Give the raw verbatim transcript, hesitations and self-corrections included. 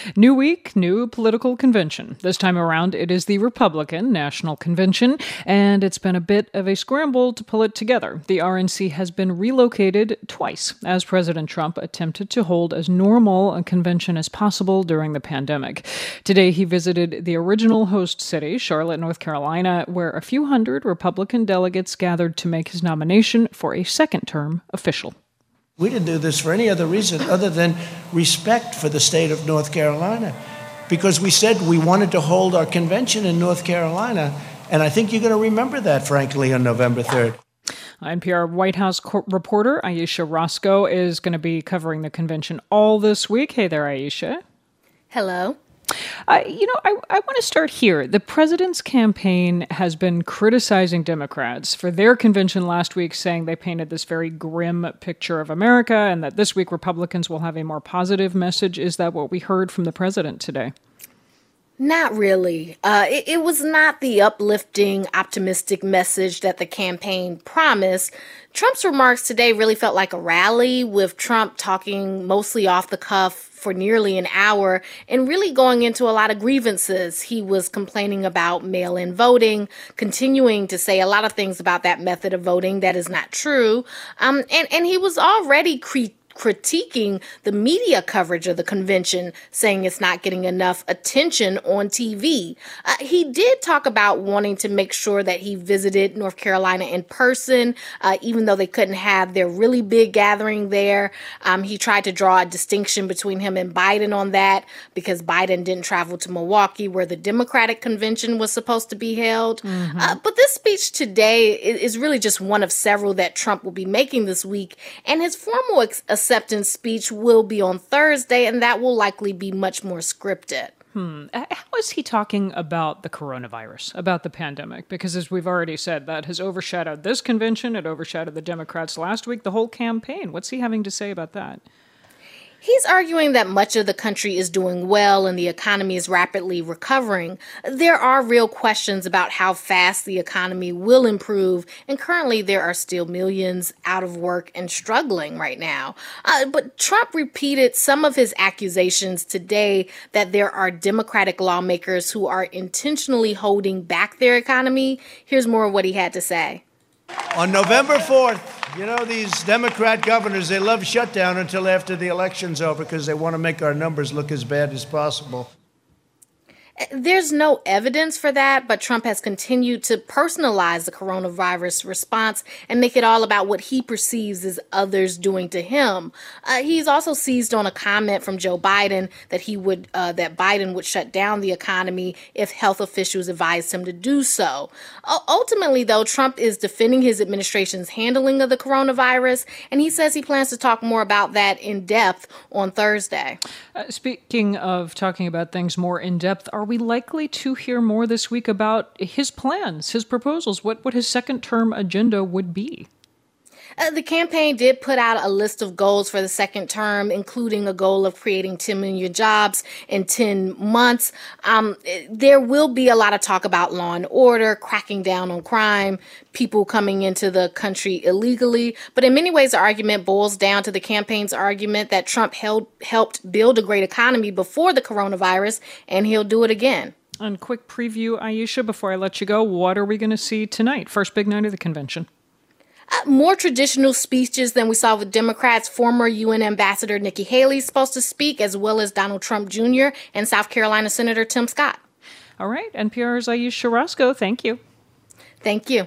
New week, new political convention. This time around, it is the Republican National Convention, and it's been a bit of a scramble to pull it together. The R N C has been relocated twice, as President Trump attempted to hold as normal a convention as possible during the pandemic. Today, he visited the original host city, Charlotte, North Carolina, where a few hundred Republican delegates gathered to make his nomination for a second term official. We didn't do this for any other reason other than respect for the state of North Carolina, because we said we wanted to hold our convention in North Carolina, and I think you're going to remember that, frankly, on November third. N P R White House co- reporter Ayesha Roscoe is going to be covering the convention all this week. Hey there, Ayesha. Hello. Uh, you know, I, I want to start here. The president's campaign has been criticizing Democrats for their convention last week, saying they painted this very grim picture of America and that this week Republicans will have a more positive message. Is that what we heard from the president today? Not really. Uh, it, it was not the uplifting, optimistic message that the campaign promised. Trump's remarks today really felt like a rally, with Trump talking mostly off the cuff for nearly an hour and really going into a lot of grievances. He was complaining about mail-in voting, continuing to say a lot of things about that method of voting that is not true. Um, and, and he was already cre- critiquing the media coverage of the convention, saying it's not getting enough attention on T V. Uh, he did talk about wanting to make sure that he visited North Carolina in person, uh, even though they couldn't have their really big gathering there. Um, he tried to draw a distinction between him and Biden on that, because Biden didn't travel to Milwaukee, where the Democratic convention was supposed to be held. Mm-hmm. Uh, but this speech today is really just one of several that Trump will be making this week, and his formal ex- acceptance speech will be on Thursday, and that will likely be much more scripted. Hmm. How is he talking about the coronavirus, about the pandemic? Because as we've already said, that has overshadowed this convention. It overshadowed the Democrats last week, the whole campaign. What's he having to say about that? He's arguing that much of the country is doing well and the economy is rapidly recovering. There are real questions about how fast the economy will improve, and currently there are still millions out of work and struggling right now. Uh, but Trump repeated some of his accusations today that there are Democratic lawmakers who are intentionally holding back their economy. Here's more of what he had to say. On November fourth, you know, these Democrat governors, they love shutdown until after the election's over because they want to make our numbers look as bad as possible. There's no evidence for that, but Trump has continued to personalize the coronavirus response and make it all about what he perceives as others doing to him. Uh, he's also seized on a comment from Joe Biden that he would uh, that Biden would shut down the economy if health officials advised him to do so. Uh, ultimately, though, Trump is defending his administration's handling of the coronavirus, and he says he plans to talk more about that in depth on Thursday. Uh, speaking of talking about things more in depth, are we likely to hear more this week about his plans, his proposals, what, what his second term agenda would be? Uh, the campaign did put out a list of goals for the second term, including a goal of creating ten million jobs in ten months. Um, there will be a lot of talk about law and order, cracking down on crime, people coming into the country illegally. But in many ways, the argument boils down to the campaign's argument that Trump held, helped build a great economy before the coronavirus, and he'll do it again. And quick preview, Ayesha, before I let you go, what are we going to see tonight? First big night of the convention. Uh, more traditional speeches than we saw with Democrats. Former U N Ambassador Nikki Haley is supposed to speak, as well as Donald Trump Junior and South Carolina Senator Tim Scott. All right. N P R's Ayesha Roscoe, thank you. Thank you.